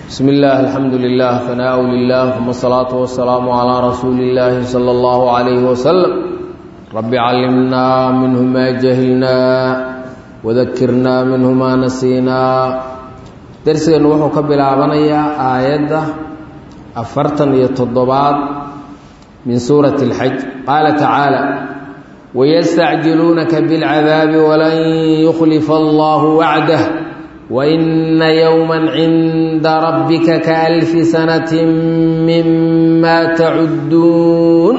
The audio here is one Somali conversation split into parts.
بسم الله الحمد لله ثناء لله ثم الصلاة والسلام على رسول الله صلى الله عليه وسلم رب علمنا منه ما جهلنا وذكرنا منه ما نسينا درسنا وحو كبلابنيا آية أفرتن يتضباط من سورة الحج قال تعالى ويستعجلونك بالعذاب ولن يخلف الله وعده وإن يوما عند ربك كألف سنة مما تعدون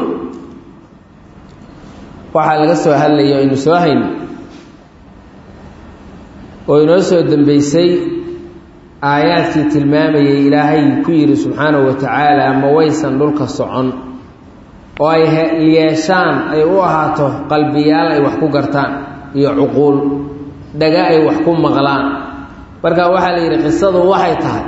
waxaa laga soo hadlayo inuu soo hayn oo inoo soo dambeysay aayaadkii tilmaamayay ilaahay ku yiri subxaanahu wa tacaala ma waysan dhulka socon oo ay yeeshaan ay u ahaato qalbiyaal ay wax ku gartaan iyo cuquul dhaga ay wax ku maqlaan marka waxa la yiri qisadu waxay tahay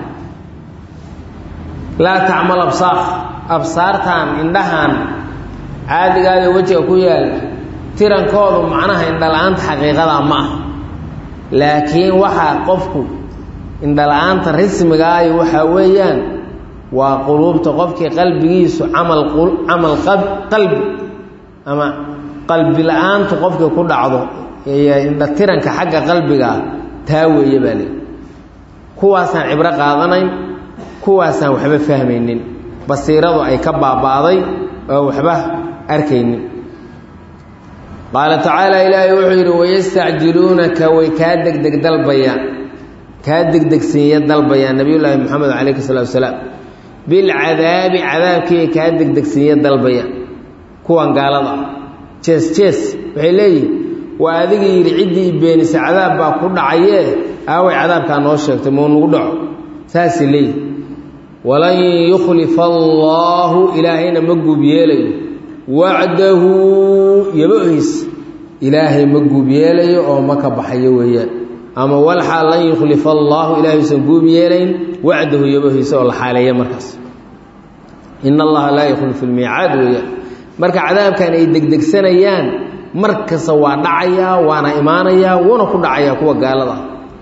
la ta'mal absaartan indhahan caadigaada wajiga ku yaal tirankoodu macnaha indhalaanta xaqiiqada ma ah laakiin waxa qofku indhalaanta rasmiga ah waxa weeyaan waa quluubta qofkii qalbigiisu amal qalbi ama qalbi la'aanta qofkii ku dhacdo ee indha tiranka xagga qalbiga taa weeye bale kuwaasaan cibro qaadanayn kuwaasaan waxba fahmaynin basiiradu ay ka baabaaday oo waxba arkaynin qaala tacaala ilaahay wuxuu yidhi wayastacjiluunaka way kaa degdeg dalbayaan kaa degdegsiinya dalbayaan nabiyullaahi moxamed calayhi salaatu wasalaam bilcadaabi cadaabkii kaa degdegsiinya dalbayaan kuwan gaalada jees waxay leeyihin waa adigii yidhi ciddii beenisa cadaab baa ku dhacayee aaway cadaabkaa noo sheegtay muu nagu dhaco saasay leeyihin walan yukhlifa allaahu ilaahayna ma guub yeelayo wacdahu yabohiis ilaahay ma guub yeelayo oo ma ka baxayo weeyaan ama walxaal lan yukhlifa allaahu ilaahayuusan guub yeelayn wacdahu yabohiisa oo la xaaleeya markaas ina allaha laa yukhlifu lmiicaad weeyaan marka cadaabkan ay degdegsanayaan mar kasta waa dhacayaa waana imaanayaa wuuna ku dhacayaa kuwa gaalada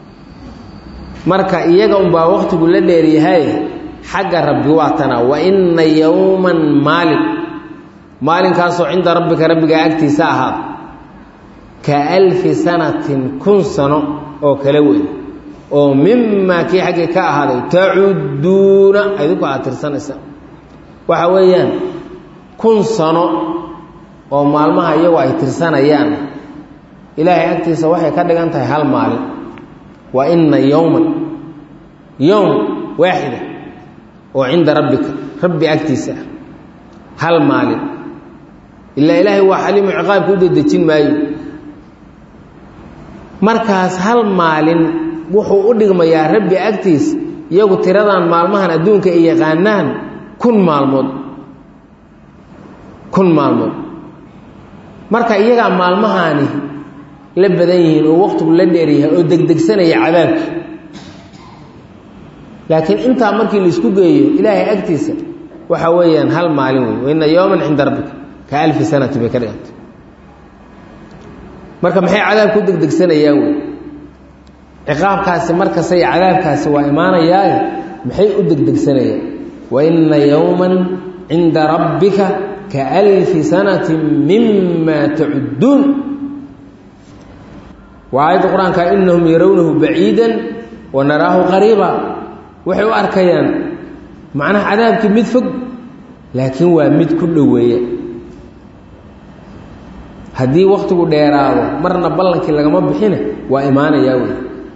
marka iyaga unbaa waqtigu la dheeryahay xagga rabbi waa tana wa inna yowman maalinkaasoo cinda rabbika rabbigaa agtiisa ahaada ka alfi sanatin 1000 sano oo kale wey oo mimaa kii xaggii ka ahaaday tacudduuna idinku aad tirsanaysa waxa weeyaan 1000 sano oo maalmaha iyagu ay tirsanayaan ilaahay agtiisa waxay ka dhigan tahay hal maalin wa inna yowman yowm waaxida oo cinda rabbika rabbi agtiisa hal maalin ilaa ilaahay waa xaliimu ciqaabka u dedejin maayo markaas hal maalin wuxuu u dhigmayaa rabbi agtiisa iyagu tiradan maalmahan adduunka ay yaqaanaan 1000 maalmood marka iyagaa maalmahaani la badan yihiin oo waqtigu la dheeryahay oo degdegsanaya cadaabka laakiin intaa markii la isku geeyo ilaahay agtiisa waxa weeyaan hal maalin wey wa inna yowman cinda rabbika ka alfi sanati bay ka dhigantay marka maxay cadaab ku degdegsanayaan wey ciqaabkaasi markasta iyo cadaabkaasi waa imaanayaaye maxay u degdegsanayaan wa inna yowman cinda rabbika ka alfi sanatin mima tacudduun waa aayadda qur-aanka inahum yarawnahu baciidan wa naraahu qariiba waxay u arkayaan macnaha cadaabkii mid fog laakiin waa mid ku dhoweeya haddii wakhtigu dheeraado marna ballankii lagama bixine waa imaanayaa wey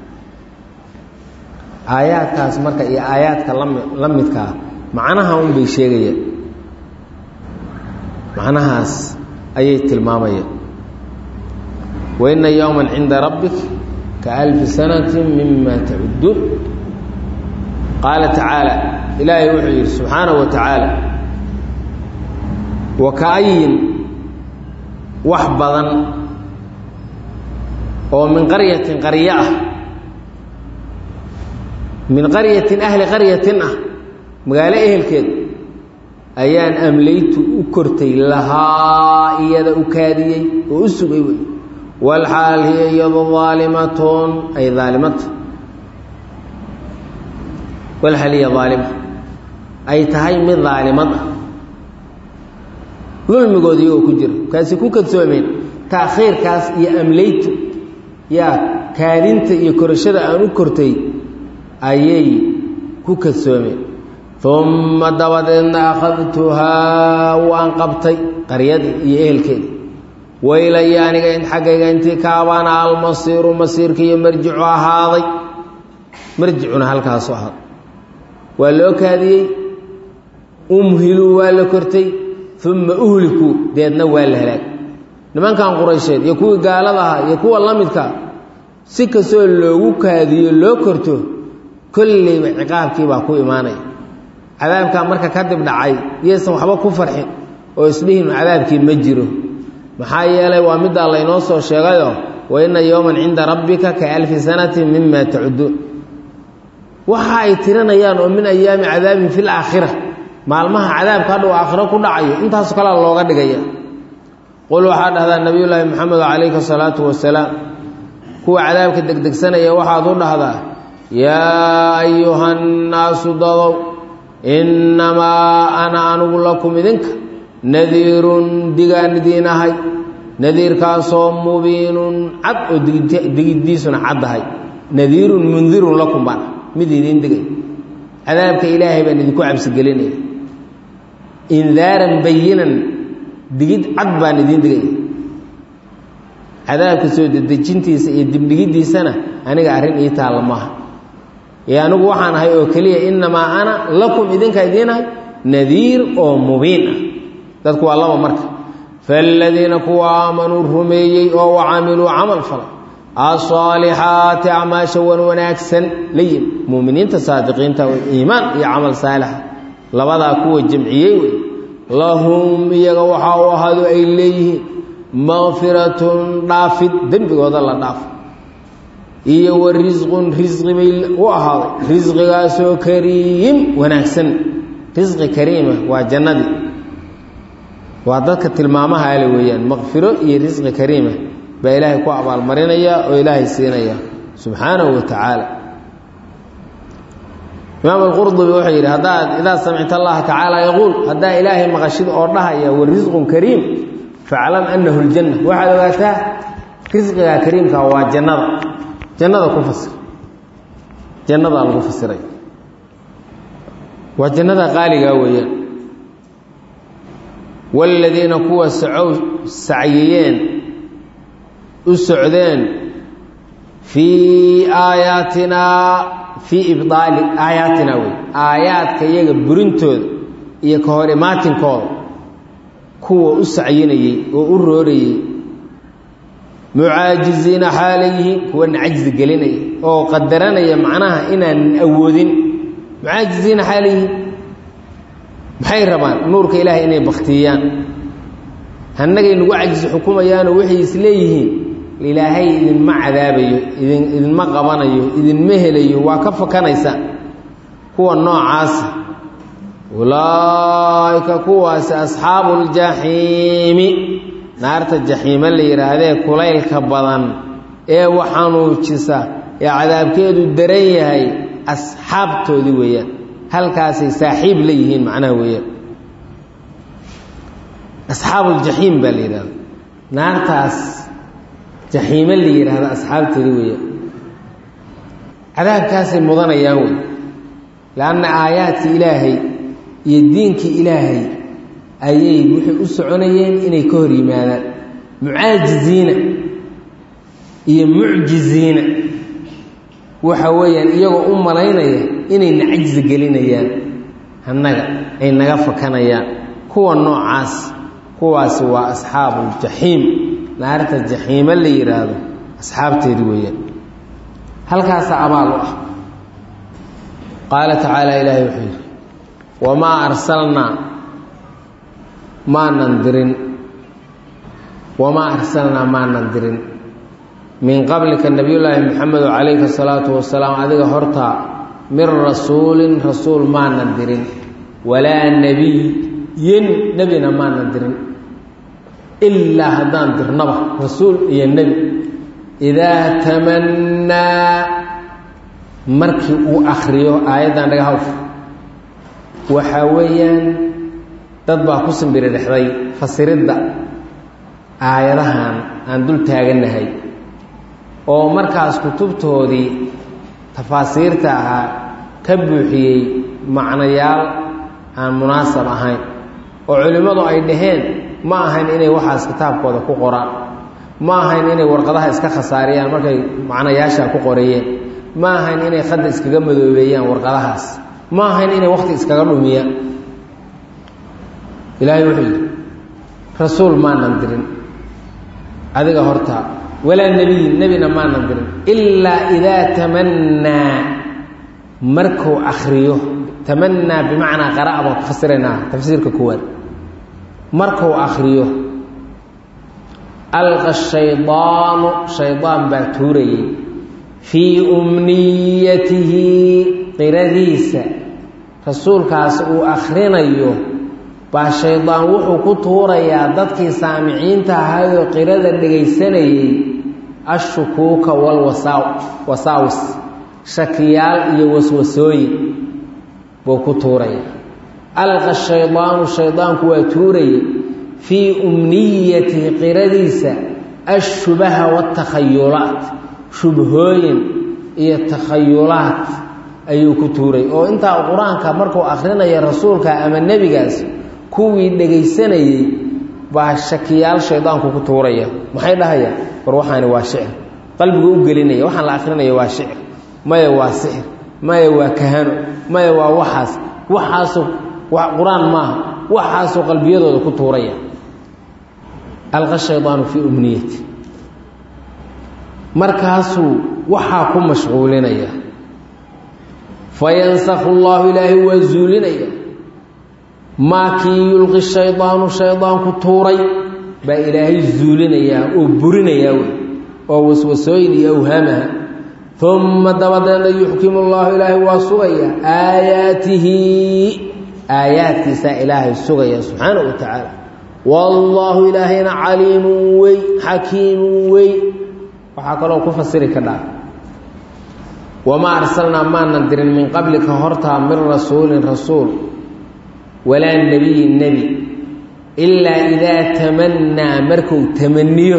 aayaadkaas marka iyo aayaadka la midkaa macnaha un bay sheegayaan macnahaas ayay tilmaamayaan wa inna yowman cinda rabbik ka alfi sanatin mima tacudduun qaala tacaala ilaahay wuxuu yidhi subxaanahu wa tacaala wa ka'ayin wax badan oo min qaryatin qaryo ah min qaryatin ahli qaryatin ah magaalo ehelkeed ayaan amlaytu u kortay lahaa iyada u kaadiyey oo u sugay wey walxaal hiya iyado daalimatun ay daalimata walhaliya aalima ay tahay mid daalimad ah dulmigoodii oo ku jiro kaasi ku kadsoomeen taakhiirkaas iyo amlaytu yaa kaadinta iyo korashada aan u kortay ayay ku kadsoomeen uma dabadeedna akhadtuhaa waan qabtay qaryadii iyo ehelkeedii waylaya aniga in xaggayga intii kaabana almasiiru masiirka iyo marjicu ahaaday marjicuna halkaasu ahaaday waa loo kaadiyey umhiluu waa la kortay uma uhlikuu deedna waa la halaag nimankan quraysheed iyo kuwii gaalada ahaa iyo kuwa la midka si kastoo loogu kaadiyo loo korto kolleyba ciqaabkii baa ku imaanaya cadaabkaa marka kadib dhacay yaysan waxba ku farxin oo isdhihin cadaabkii ma jiro maxaa yeelay waa middaa laynoo soo sheegayoo wa inna yowman cinda rabbika ka alfi sanatin mima tacuduun waxa ay tirinayaan oo min ayaami cadaabin fi laakhira maalmaha cadaabka hadhow aakhiro ku dhacayo intaasoo kalea looga dhigaya qul waxaa dhahdaa nabiyullaahi maxamed calayhi asalaatu wasalaam kuwa cadaabka degdegsanaya waxaad u dhahdaa yaa ayuhannaasu dadow innamaa ana anugu lakum idinka nadiirun digaan idiin ahay nadiirkaasoo mubiinun cad oo digiddiisuna caddahay nadiirun mundirun lakum baan mid idiin digay cadaabka ilaahay baan idinku cabsigelinaya indaaran bayinan digid cad baan idiin digaya cadaabka soo dedejintiisa iyo dibdhigiddiisana aniga arrin ii taalla maaha ee anigu waxaan ahay oo keliya innamaa ana lakum idinka idiin ahay nadiir oo mubiin ah dadku waa laba marka faaladiina kuwa aamanuu rumeeyey oo wacamiluu camal falay asaalixaati acmaasha wan wanaagsan la yimi muuminiinta saadiqiinta wey iimaan iyo camal saalixa labadaa kuwa jamciyey wey lahum iyaga waxaa u ahaado ay leeyihiin makfiratun dhaafid dembigooda la dhaafo iyo wa risqun risqi bay u ahaaday risqigaasoo kariim wanaagsan risqi kariima waa jannadii waa dadka tilmaamaha ale weeyaan makfiro iyo risqi kariima baa ilaahay ku abaalmarinaya oo ilaahay siinaya subxaanahu wa tacaala imaam alqurdubi wuxuu yidhi haddaad idaa samicta allaha tacaala yaquul haddaa ilaahay maqashid oo dhahaya wa risqun kariim faclam annahu ljanna waxaad ogaataa risqigaa kariimka waa jannada jannada ku fasir jannadaa lagu fasiray waa jannada qaaligaa weeyaan waaladiina kuwa sacyiyeen u socdeen fii aayaatinaa fii ibdaali aayaatina wey aayaadka iyaga burintooda iyo ka hor imaatinkooda kuwa u sacyinayey oo u roorayey mucaajiziina xaalayihiin kuwana cajzi gelinaya oo qadaranaya macnaha inaanan awoodin mucaajiziina xaalayihiin maxay rabaan nuurka ilaahay inay baktiyaan hannagay nagu cajzi xukumayaanoo waxay isleeyihiin ilaahay idinma cadaabayo idinma qabanayo idinma helayo waa ka fakanaysa kuwa noocaasa ulaa'ika kuwaasi asxaabu ljaxiimi naarta jaxiime la yidhaahdee kulaylka badan ee waxanuujisa ee cadaabkeedu daran yahay asxaabtoodii weeyaan halkaasay saaxiib la yihiin macnaha weeyaan asxaabuuljaxiim baa la yidhahda naartaas jaxiime la yidhaahdo asxaabteedii weeyaan cadaabkaasay mudanayaan wey leanna aayaadkii ilaahay iyo diinkii ilaahay ayay waxay u soconayeen inay ka hor yimaadaan mucaajiziina iyo mucjiziina waxa weeyaan iyagoo u malaynaya inayna cajzi gelinayaan annaga ay naga fakanayaan kuwa noocaas kuwaasi waa asxaabuuljaxiim naarta jaxiime la yidhaahdo asxaabteedii weeyaan halkaasaa abaal u ah qaala tacaala ilaahay wuxuu yidhi wamaa arsalnaa maanan dirin min qablika nabiyullaahi maxamedo calayhi asalaatu wasalaam adiga hortaa min rasuulin rasuul maanan dirin walaa nebiyin nebina maanan dirin ilaa haddaan dirnaba rasuul iyo nebi idaa tamannaa markii uu akhriyo aayaddan dhaga hawf waxaa weeyaan dad baa ku simbiri dhexday fasiridda aayadahan aan dul taagannahay oo markaas kutubtoodii tafaasiirta ahaa ka buuxiyey macnayaal aan munaasab ahayn oo culimmadu ay dhaheen ma ahayn inay waxaas kitaabkooda ku qoraan ma ahayn inay warqadaha iska khasaariyaan markay macnayaasha ku qorayeen ma ahayn inay khadda iskaga madoobeeyaan warqadahaas ma ahayn inay waqti iskaga dhumiyaan ilaahay wuxuu yidhi rasuul maanan dirin adiga horta walaa nebiyin nebina maanan dirin ilaa idaa tamannaa markuu akhriyo tamannaa bimacnaa qara'a baan ku fasiraynaa tafsiirka koowaad markuu akhriyo alqa shaydaanu shaydaan baa tuurayey fii umniyatihi qiradiisa rasuulkaas uu akhrinayo baa shaydaan wuxuu ku tuurayaa dadkii saamiciinta ahaayoo qirada dhegaysanayey ashukuuka walwasaawis shakiyaal iyo waswasooyin buu ku tuurayaa alqa shaydaanu shaydaanku waa tuurayey fii umniyatihi qiradiisa ashubaha watakhayulaat shubhooyin iyo takhayulaat ayuu ku tuuray oo intaa qur-aanka markuu akhrinayo rasuulka ama nebigaas kuwii dhegaysanayey baa shakiyaal shaydaanku ku tuuraya maxay dhahayaan war waxaani waa shicir qalbigu u gelinaya waxaan la akhrinayo waa shicir maya waa sixir maya waa kahano maya waa waxaasu qur-aan maaha waxaasuu qalbiyadooda ku tuuraya alqa shaydaanu fii umniyati markaasuu waxaa ku mashquulinaya fayansakhu llahu ilaahay waa zuulinaya maa kii yulqi shaydaanu shaydaanku tuuray baa ilaahay zuulinayaa oo burinayaa wey oo waswasooyin iyo awhaamaha uma dabadeedna yuxkimu llahu ilaahay waa sugaya aayaatihi aayaadkiisaa ilaahay sugaya subxaanahu wa tacaala wallaahu ilaahayna caliimun wey xakiimun wey waxaa kaloo ku fasiri kadhaa wamaa arsalnaa maanan dirin min qablika hortaa min rasuulin rasuul walaa nebiyin nebi ilaa idaa tamannaa markuu tamaniyo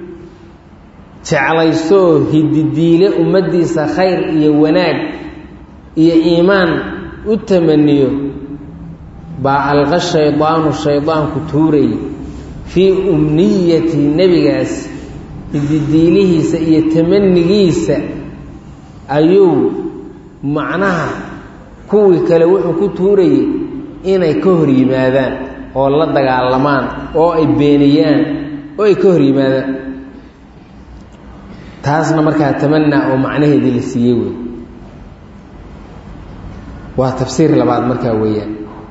jeclaysoo hididiile ummaddiisa khayr iyo wanaag iyo iimaan u tamaniyo baa alqa shaydaanu shaydaanku tuurayy fii umniyati nebigaas hididiilihiisa iyo tamanigiisa ayuu macnaha kuwii kale wuxuu ku tuurayey inay ka hor yimaadaan oo la dagaalamaan oo ay beeniyaan oo ay ka hor yimaadaan taasna markaa tamanaa oo macnaheedii la siiyey wey waa tafsiir labaad markaa weeyaan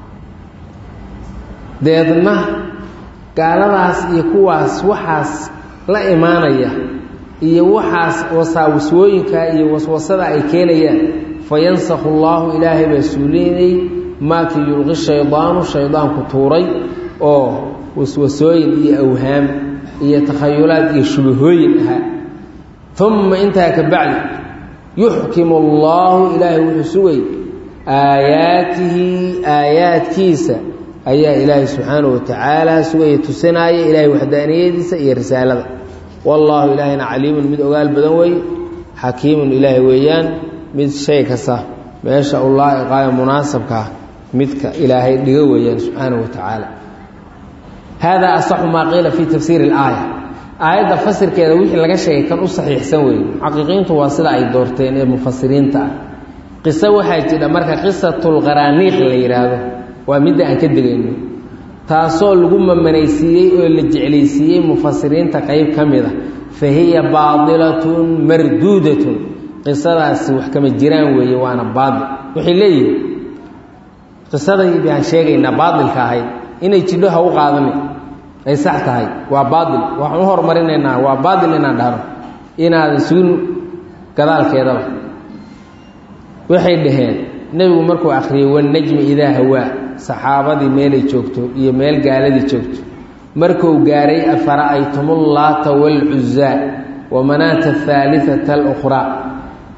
deedna gaaladaas iyo kuwaas waxaas la imaanaya iyo waxaas wasaawiswooyinka iyo waswasada ay keenayaan fayansakhu llaahu ilaahay baa suulinayey maakii yulqi shaydaanu shaydaanku tuuray oo waswasooyin iyo awhaam iyo takhayulaad iyo shubahooyin ahaa uma intaa ka bacdi yuxkimu allaahu ilaahay wuxuu sugay aayaatihi aayaadkiisa ayaa ilaahay subxaanahu wa tacaala sugaya tusinaaya ilaahay waxdaaniyadiisa iyo risaalada wallaahu ilaahayna caliimun mid ogaal badan weeye xakiimun ilaahay weeyaan mid shay kasta meesha u laa'iqaayo munaasabkaa midka ilaahay dhiga weeyaan subxaanahu wa tacaala haadaa asaxu maa qiila fii tafsiiri ilaaya aayadda fasirkeeda wixii laga sheegay kan u saxiixsan weeye muxaqiqiintu waa sida ay doorteen ee mufasiriinta ah qiso waxaa jira marka qisatulqaraaniiq la yidhaahdo waa midda aan ka degayno taasoo lagu mamanaysiiyey oo la jeclaysiiyey mufasiriinta qayb ka mid a fa hiya baadilatun marduudatun qisadaasi wax kama jiraan weeye waana baadil waxay leeyihin qisadii baan sheegaynaa baadilka ahayd inay jidho ha u qaadani ay sax tahay waa baadil waxaan u horumarinaynaa waa baadil inaan dhahno inaadan sugin gadaalkeedaba waxay dhaheen nebigu markuu akhriyey wannajmi idaa hawaa saxaabadii meelay joogto iyo meel gaaladii joogto markuu gaaray afara'aytumullaata waalcuzaa wamanaata ahaaliata alukhraa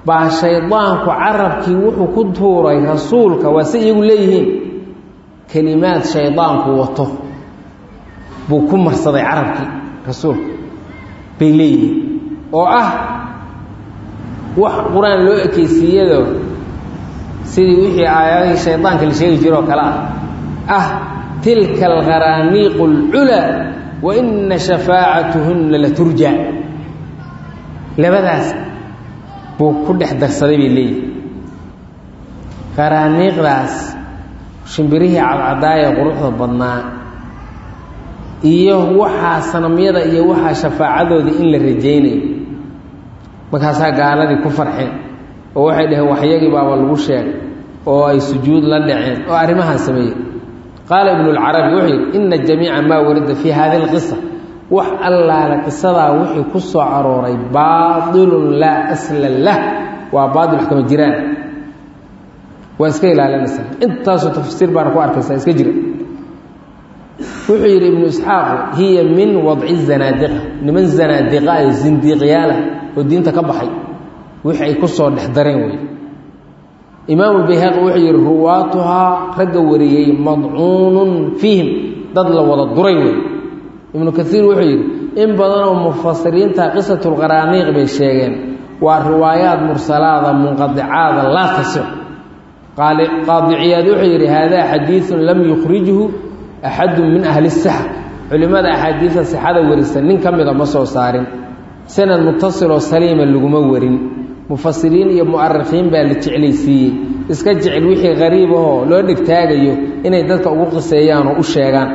baa shaydaanku carabkii wuxuu ku tuuray rasuulka waa si iyagu leeyihiin kelimaad shaydaanku wato buu ku marsaday carabkii rasuulka bay leeyihiin oo ah wax qur-aan loo ekeysiiyado sidii wixii aayadihii shaydaanka la sheegi jiroo kale ah tilka algharaaniiqu alculaa wa ina shafaacatuhunna la turja labadaas buu ku dhex darsaday bay leeyihin qaraaniiqdaas shimbirihii cadcadaaya quruxda badnaa iyo waxaa sanamyada iyo waxaa shafaacadooda in la rajaynayo markaasaa gaaladii ku farxeen oo waxay dhaheen waxyagii baaba lagu sheegay oo ay sujuud la dhaceen oo arrimahaan sameeyey qaala ibnu lcarabi wuxuu yidhi ina jamiica maa warida fii hadi alqisa wax allaala qisadaa wixii ku soo arooray baailun laa asla lah waa baail wax kama jiraan waa iska ilaalinaysaa intaasoo tafsiir baana ku arkaysaa iska jira wuxuu yidhi ibnu isxaaqu hiya min wadci zanaadiqa niman zanaadiqa iyo zindiiqyaala oo diinta ka baxay wixii ay ku soo dhex dareen wey imaamu bayhaqi wuxuu yidhi ruwaatuhaa ragga wariyey madcuunun fiihim dad la wada duray wey ibnu kaiir wuxuu yidhi in badanoo mufasiriinta qisatulqaraaniiq bay sheegeen waa riwaayaat mursalaada munqadicaada laa tasix qaadiciyaad wuxuu yidhi haadaa xadiiun lam yukhrijhu axadu min ahli sixa culimmada axaadiista sixada warisa nin ka mida ma soo saarin sanad mutasiloo saliima laguma warin mufasiriin iyo mu'arikhiin baa la jeclaysiiyey iska jecel wixii qariib ahoo loo dhegtaagayo inay dadka ugu qiseeyaan oo u sheegaan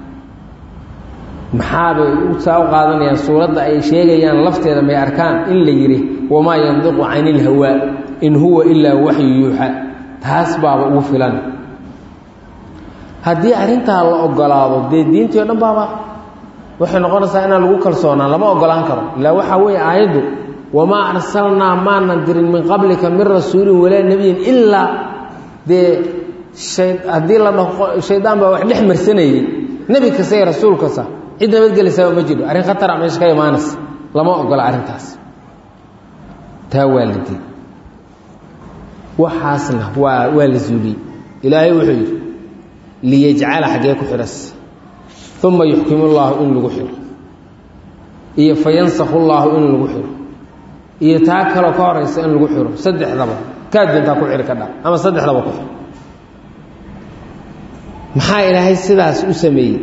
maxaabay saa u qaadanayaan suuradda ay sheegayaan lafteeda may arkaan in la yidhi wamaa yandiqu cani ilhawaa in huwa ilaa waxyu yuuxa taas baaba ugu filan haddii arrintaa la ogolaado dee diintii o dhan baaba waxay noqonaysaa inaan lagu kalsoonaan lama ogolaan karo ilaa waxaa weeye aayaddu wamaa arsalnaa maanan dirin min qablika min rasuulin walaa nebiyin ilaa dee haddii la dhaho shaydaan baa wax dhex marsanayey nebi kasta iyo rasuul kasta cid nabadgelaysaaba ma jiro arrin khatara meesha ka imaanaysa lama ogola arrintaas taa waa la diid waxaasna waa la zuuliyey ilaahay wuxuu yidhi liyajcala xaggee ku xidhas uma yuxkimu llaahu in lagu xidho iyo fayansakhu llaahu in lagu xidho iyo taa kaloo ka horaysa in lagu xidho saddexdaba kaad doontaa ku xidhi ka dha ama saddexdaba ku xidho maxaa ilaahay sidaas u sameeyey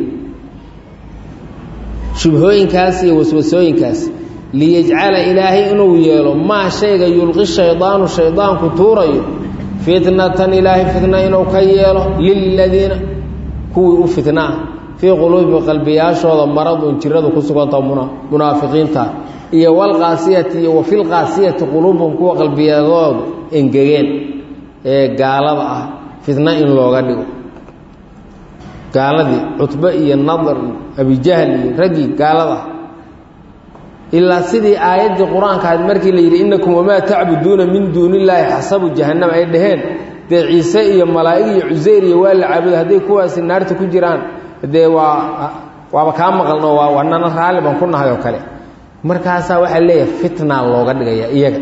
shubhooyinkaas iyo waswasooyinkaas liyajcala ilaahay inuu yeelo maa shayga yulqi shaydaanu shaydaanku tuurayo fitnatan ilaahay fitna inuu ka yeelo liladiina kuwii u fitnaa fii quluubi qalbiyaashooda maradun jiradu ku suganta munaafiqiinta iyo walqaasiyati iyo wafilqaasiyati quluubum kuwa qalbiyadoodu engegeen ee gaalada ah fitna in looga dhigo gaaladii cutbe iyo nadar iyo abijahl iyo raggii gaalada ilaa sidii aayaddii qur-aanka ahayd markii la yidhi innakum wamaa tacbuduuna min duuni illaahi xasabu jahannam ay dhaheen dee ciise iyo malaa'ig iyo cuseyr iyo waa la caabudo hadday kuwaasi naarta ku jiraan dee waaba kaa maqalno waa nana raalli baan ku nahay oo kale markaasaa waxaa leeyahay fitna looga dhigaya iyaga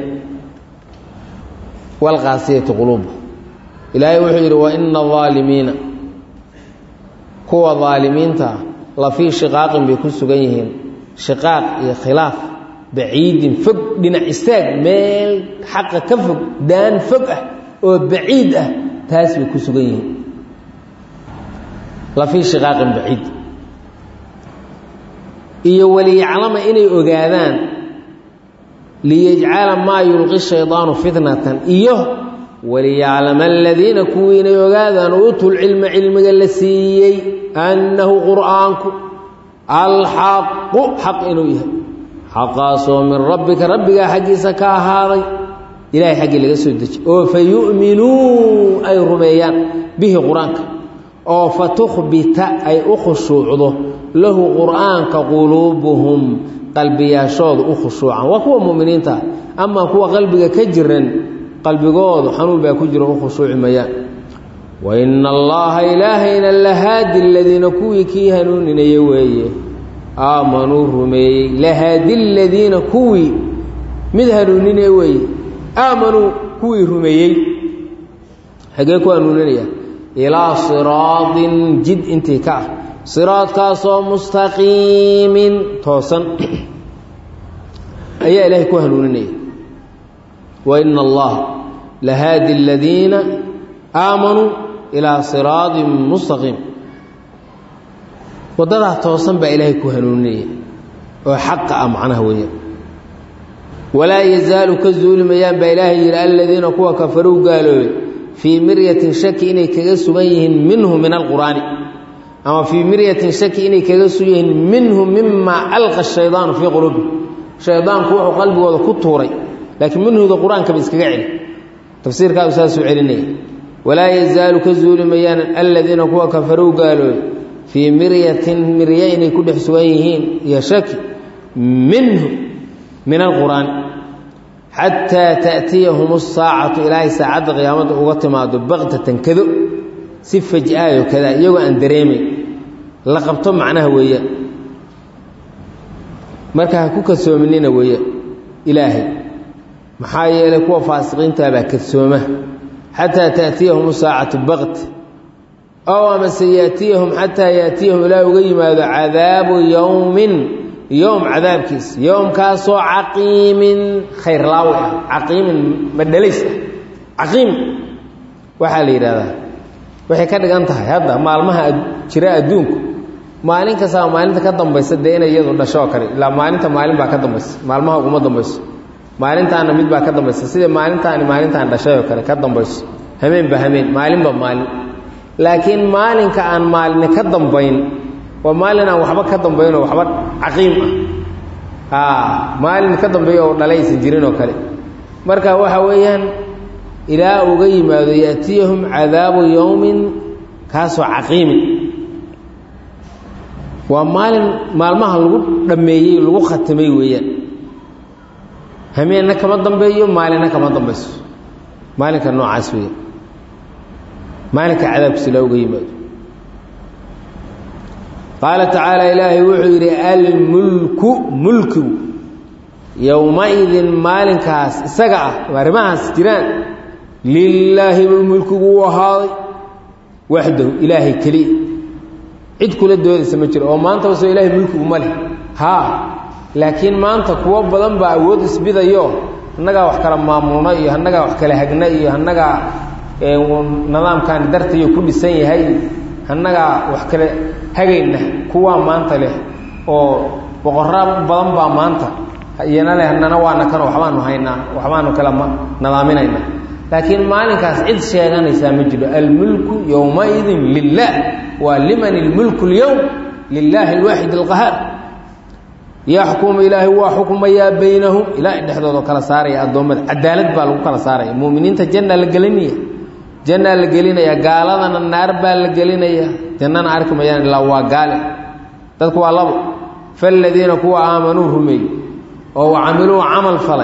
walqaasiyati quluuba ilaahay wuxuu yidhi wa ina aalimiina kuwa daalimiinta la fii shiqaaqin bay ku sugan yihiin shiqaaq iyo khilaaf baciidin fog dhinac istaag meel xaqa ka fog daan fog ah oo baciid ah taas bay ku sugan yihiin la fii shiqaaqin baciid iyo waliyaclama inay ogaadaan liyajcala maa yulqi shaydaanu fitnatan iyo waliyaclama aladiina kuwii inay ogaadaan uutul cilma cilmiga la siiyey annahu qur'aanku alxaqu xaq inuu yahay xaqaasoo min rabbika rabbigaa xaggiisa ka ahaaday ilahay xaggii laga soo deji oo fa yu'minuu ay rumeeyaan bihi qur-aanka oo fa tukhbita ay u khushuucdo lahu qur'aanka quluubuhum qalbiyaashooda u khushuucan waa kuwa mu'miniinta amaa kuwa qalbiga ka jiran qalbigoodu xanuun baa ku jira u khushuuci mayaan wa ina allaha ilaahayna lahaadi aladiina kuwii kii hanuuninaya weeye aamanuu rumeeyey lahaadi aladiina kuwii mid hanuuninaya weeye aamanuu kuwii rumeeyey xagee ku hanuuninaya ilaa siraadin jid intii ka ah siraadkaasoo mustaqiimin toosan ayaa ilaahay ku hanuuninaya wa ina allaha lahaadi aladiina aamanuu ilaa siraadin mustaqiim waddadaa toosan baa ilaahay ku hanuuninaya oo xaqa ah macnaha weeyaan walaa yazaalu ka zuuli mayaan baa ilaahay yidhi aladiina kuwa kafaruu gaaloobay fii miryatin shaki inay kaga sugan yihiin minhu min alqur'aani ama fii miryatin shaki inay kaga sugan yihiin minhu mimaa alqa shaydaanu fii quluubi shaydaanku wuxuu qalbigooda ku tuuray laakiin minhuda qur-aankaba iskaga celi tafsiirkaasu saasuu celinaya walaa yazaalu ka zuuli mayaan aladiina kuwa kafaruu gaaloobay fii miryatin mirya inay ku dhex sugan yihiin iyo shaki minhu min alqur'aan xataa ta'tiyahum asaacatu ilaahay saacadda qiyaamada uga timaado baktatan kado si faj'aayo kada iyagoo aan dareemayn la qabto macnaha weeyaan marka ha ku kadsoominina weeyaan ilaahay maxaa yeelay kuwa faasiqiintaabaa kadsooma xataa ta'tiyahum asaacatu bakt ow amase yaatiyahum xataa yaatiyahum ilaa uga yimaado cadaabu yowmin yowm cadaabkiis yowmkaasoo caqiimin khayr laawi ah caqiimin madhalays ah caqiim waxaa la yidhahdaa waxay ka dhigan tahay hadda maalmaha jira adduunku maalin kastaba maalinta ka dambaysa dee inay iyadu dhasho oo kale ilaa maalinta maalin baa ka dambaysa maalmaha uguma dambayso maalintaana mid baa ka dambaysa sida maalintaani maalintaan dhashay oo kale ka dambayso hameenba hameen maalinba maalin laakiin maalinka aan maalini ka dambayn waa maalin aan waxba ka dambaynoo waxba caqiim ah maalin ka dambeeya oo dhalaysan jirin oo kale marka waxa weeyaan ilaa uga yimaado yaatiyahum cadaabu yowmin kaasoo caqiimin waa maalin maalmaha lagu dhammeeyey lagu khatimay weeyaan hameenna kama dambeeyo maalinna kama dambayso maalinka noocaas weeyaan maalinka cadaabkiisa ilaa uga yimaado qaala tacaala ilaahay wuxuu yidhi almulku mulkigu yowmaidin maalinkaas isaga ah arrimahaas jiraan lilaahi buu mulkigu u ahaaday waxdahu ilaahay keliya cid kula doodaysa ma jiro oo maanta wasoo ilaahay mulkigu ma leh haa laakiin maanta kuwo badan baa awood isbidayo annagaa wax kala maamulno iyo annagaa wax kala hagna iyo annagaa nidaamkan dartayo ku dhisan yahay annagaa wax kale hagayna kuwaa maanta leh oo boqorraa badan baa maanta iyana leh annana waana kan waxbaanu haynaa waxbaanu kala nadaaminaynaa laakiin maalinkaas cid sheeganaysaa ma jiro almulku yowmaidin lilah waa liman ilmulku اlyowm lilaahi alwaaxid alqahaar yaxkumu ilaahay waa xukmayaa baynahum ilaahay dhexdooda kala saaraya addoommada cadaalad baa lagu kala saaraya muuminiinta janna la gelinaya jannaa la gelinaya gaaladana naar baa la gelinaya jannana arki mayaan ilaa waa gaale dadku waa labo faaladiina kuwa aamanuu rumeeyey oo wacamiluu camal falay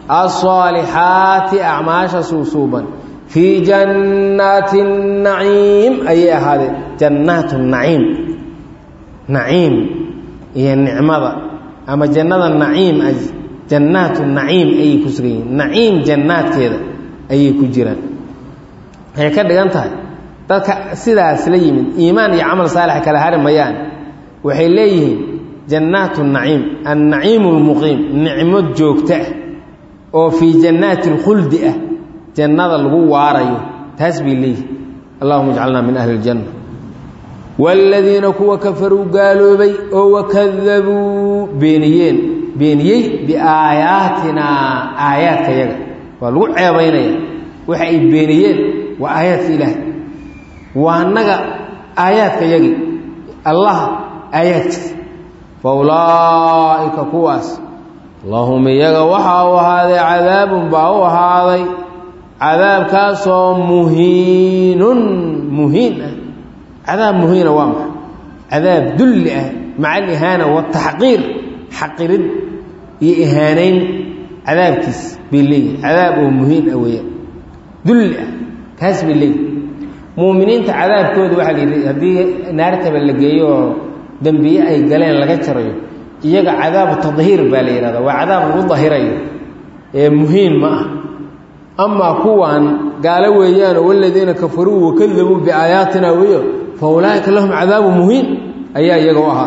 alصaalixaati acmaasha suusuuban fii jannaati naciim ayay ahaadeen jannaatu naciim naciim iyo nicmada ama jannada naciim jannaatu naciim ayay ku sugan yihiin naciim jannaadkeeda ayay ku jiraan waxay ka dhigan tahay dadka sidaas la yimid iimaan iyo camal saalix kala hari mayaan waxay leeyihiin jannaatu naciim annaciimu lmuqiim nicmo joogto ah oo fii jannaati اlkhuldi ah jannada lagu waarayo taas bay leeyihin allahuma ijcalna min ahli اljanna wاladiina kuwa kafaruu gaaloobay oo wakadabuu beeniyey biaayaatinaa aayaadka yaga waa lagu ceebaynaya waxa ay beeniyeen waa aayaadka ilaahay waa annaga aayaadka yagii allah aayaadkiisa fa ulaa'ika kuwaas lahum iyaga waxaa u ahaaday cadaabun baa u ahaaday cadaabkaasoo muhiinun muhiin ah cadaab muhiina waa maxay cadaab dulli ah maca alihaana wataxqiir xaqirid iyo ihaanayn cadaabkiis bay leeyihin cadaab oo muhiin ah weeyaan dulli ah kaas bay leeyihin muuminiinta cadaabkooda waxaa la yidhi haddii naartaba la geeyo oo dembiye ay galeen laga jarayo iyaga cadaabu tadhiir baa la yidhahdaa waa cadaab lagu dahirayo ee muhiin ma ah أما كوان قالوا ويانا والذين كفروا وكذبوا بآياتنا ويا فأولئك لهم عذاب مهين أيها يقوها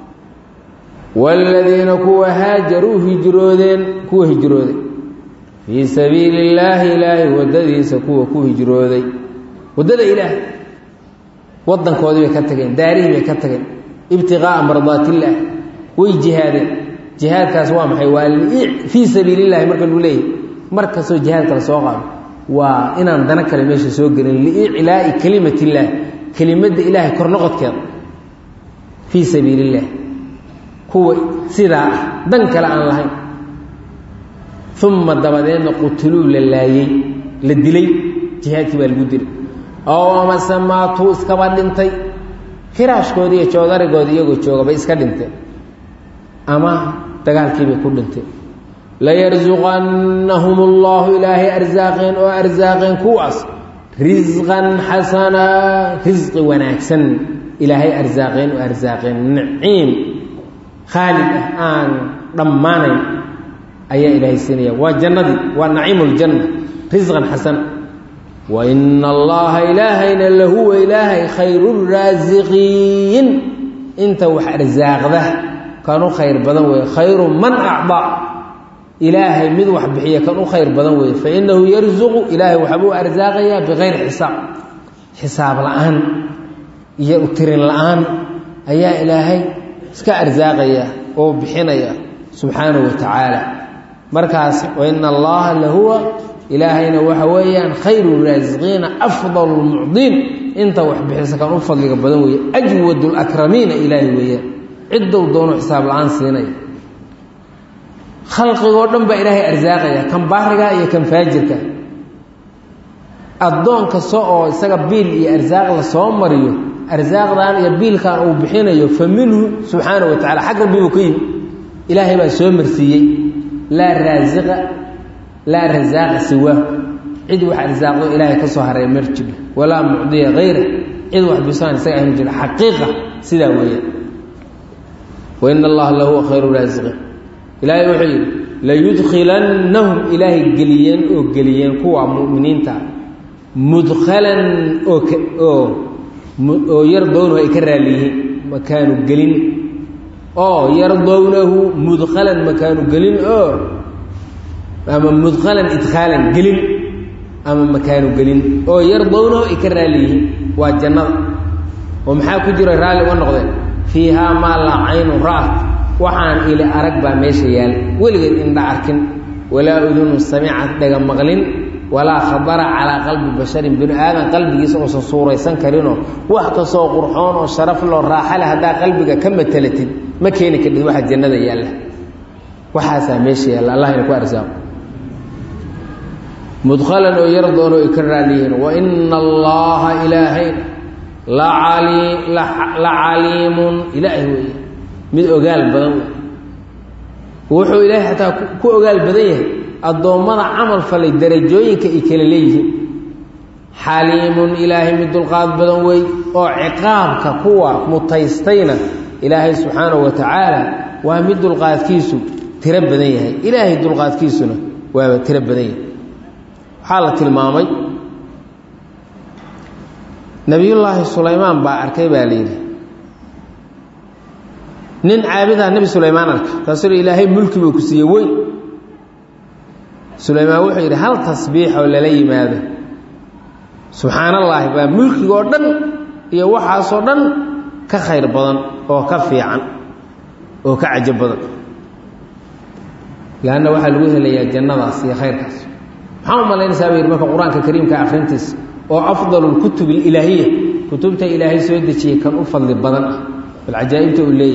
والذين كوا هاجروا هجرودين في سبيل الله إلهي وددي سكوا هجرودين ودد إله وضن كودي بكتغين داريه بكتغين ابتغاء مرضات الله وجهاد جهاد كاسوا محيوال في سبيل الله مركز وليه مركز جهاد كلا سو قاد وا inaan dana kale meesha soo galin li'ilaa'i kalimati illah kalimada ilaahay kor noqodkeed fi sabilillah kuwa sida dan kale aan lahayn thumma dabadeena qutulu lillahi la dilay jihadki baa lagu dilay oo ama samaatu iska badintay firaashkoodi iyo joodarigoodi iyagu jooga bay iska dhintay ama dagaalkii bay ku dhintay لا يرزقنهم الله إلهي أرزاقين وأرزاقين كواس رزقا حسنا رزق وناكسن إلهي أرزاقين وأرزاقين نعيم خالد آن رماني أي إلهي السنية وجنة ونعيم الجنة رزقا حسنا وإن الله إلهينا لهو إلهي خير الرازقين انت وحرزاق ذا كانوا خير بدن خير من أعضاء إلهي مذوح بحية كانوا خير بدن فإنه يرزق إلهي وحبوه أرزاقيا بغير حساب الآن يؤترين الآن أيا إلهي سكا أرزاقيا أو بحنيا سبحانه وتعالى مركز وإن الله لهو إلهينا وحويا خير الرازقين أفضل المعضين انت وحبحية كانوا أفضل بدن أجود الأكرمين إلهي ويا عدوا دون حساب الآن سيني خلقه دم با إلهي أرزاقيا كم بارغا يا كم فاجرك الدون كسو او اسغا بيل يا ارزاق لا سو مريو ارزاق دان يا بيل كان او بخينيو فمنه سبحانه وتعالى حق بيبكين إلهي با سو مرسيي لا رزاق سواه عيد واحد رزاقه إلهي كسو هري مرجب ولا معضي غيره عيد واحد بيسان اسغا مجل حقيقه سدا ويه وإن الله له خير الرازقين إلهي وحي لا يدخلنهم إلهي قليين كوا مؤمنين تا مدخلا أو يرضونه إكراليه مكان قلين أو يرضونه مدخلا مكان قلين أما مدخلا إدخالا قلين أما مكان قلين أو يرضونه إكراليه والجنة ومحاكو جرى رالي ونقضي فيها ما لا عين رأت وحان إلى أرقبا ميشيال ولغير إن دعركن ولا أذن سمعت دقا مغلين ولا خبر على قلب بشر بن آدم قلبك يسعص صورة يسنكرينه وحكسو قرحون وشرف له الراحلة هذا قلبك كم التلتين ما كينك اللي واحد جنة ياله وحاسا ميشيال الله ينكو أرزاق مدخلا ويرضون ويكرر ليهن وإن الله إلهين لعليم إلهي mid ogaal badan wuxuu ilaahay xataa ku ogaal badan yahay adoomada amal falay darajooyinka ay kala leeyihiin xaliimun ilaahay mid dulqaad badan way oo ciqaabka kuwa mutaystayna ilaahay subhanahu wa ta'ala waa mid dulqaadkiisu tira badan yahay ilaahay dulqaadkiisuna waa tira badan yahay waxa la tilmaamay nabiyullaahi sulaymaan baa arkay baa leeyahay nin caabida nabi sulaymaan arka taasoo ilaahay mulki buu ku siiyay way sulaymaan wuxuu yiri hal tasbiix oo la yimaado subhanallahi ba mulkiga oo dhan iyo waxa soo dhan ka khayr badan oo ka fiican oo ka ajab badan laana waxa lagu helayaa jannadaas iyo khayrkaas maxaa malaynaysaa weeyir marka quraanka kariimka akhrintiis oo afdalul kutub ilahiyya kutubta ilaahay soo dejiyay kan u fadli badan العجائب تقولي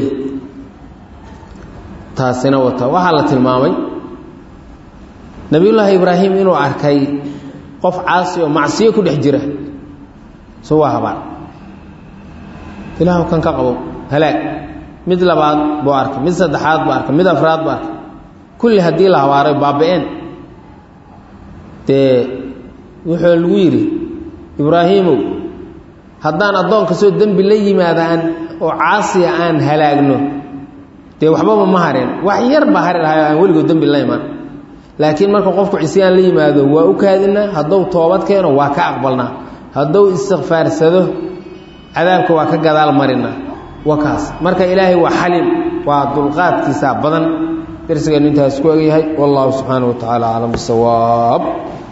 تاسنا وتا وحالة المامي نبي الله إبراهيم إنه عركي قف عاصي ومعصية كل حجرة سواها بعض إله كان كقبو هلاك مثل بعض بارك مثل صدحات بارك مثل أفراد بارك كل هدي له وارد بابين وحول ويري إبراهيم هدان أضون كسو الدم باللي ماذا أن وعاصي أن هلاقنه تي وحبا ما هارين وحير بحر الهيان ولقوا الدم بالله ما laakiin marka qofku cisyaan la yimaado waa u kaadinaa hadduu toobad keeno waa ka aqbalnaa hadduu istikfaarsado cadaabka waa ka gadaal marinaa wakaas marka ilaahay waa xalim waa dulqaadkiisa badan درسنا انتهى سكوغي هاي والله سبحانه وتعالى أعلم بالصواب